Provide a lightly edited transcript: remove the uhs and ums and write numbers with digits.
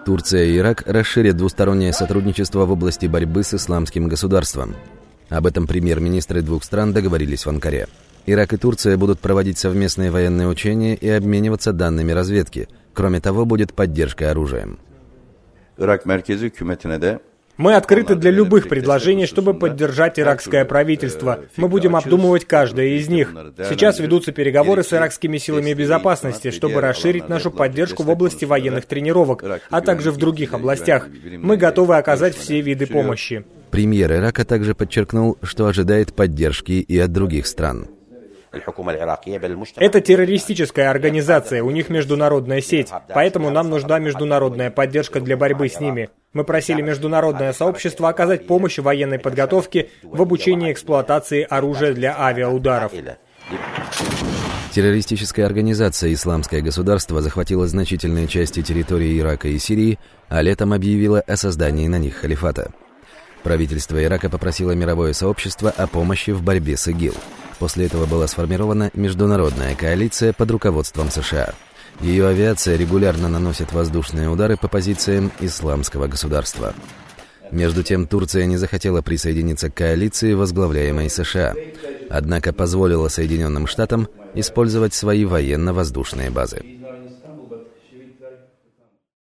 Турция и Ирак расширят двустороннее сотрудничество в области борьбы с исламским государством. Об этом премьер-министры двух стран договорились в Анкаре. Ирак и Турция будут проводить совместные военные учения и обмениваться данными разведки. Кроме того, будет поддержка оружием. Мы открыты для любых предложений, чтобы поддержать иракское правительство. Мы будем обдумывать каждое из них. Сейчас ведутся переговоры с иракскими силами безопасности, чтобы расширить нашу поддержку в области военных тренировок, а также в других областях. Мы готовы оказать все виды помощи. Премьер Ирака также подчеркнул, что ожидает поддержки и от других стран. Это террористическая организация, у них международная сеть, поэтому нам нужна международная поддержка для борьбы с ними. Мы просили международное сообщество оказать помощь в военной подготовке, в обучении и эксплуатации оружия для авиаударов. Террористическая организация «Исламское государство» захватила значительные части территории Ирака и Сирии, а летом объявила о создании на них халифата. Правительство Ирака попросило мировое сообщество о помощи в борьбе с ИГИЛ. После этого была сформирована международная коалиция под руководством США. Ее авиация регулярно наносит воздушные удары по позициям исламского государства. Между тем, Турция не захотела присоединиться к коалиции, возглавляемой США, однако позволила Соединенным Штатам использовать свои военно-воздушные базы.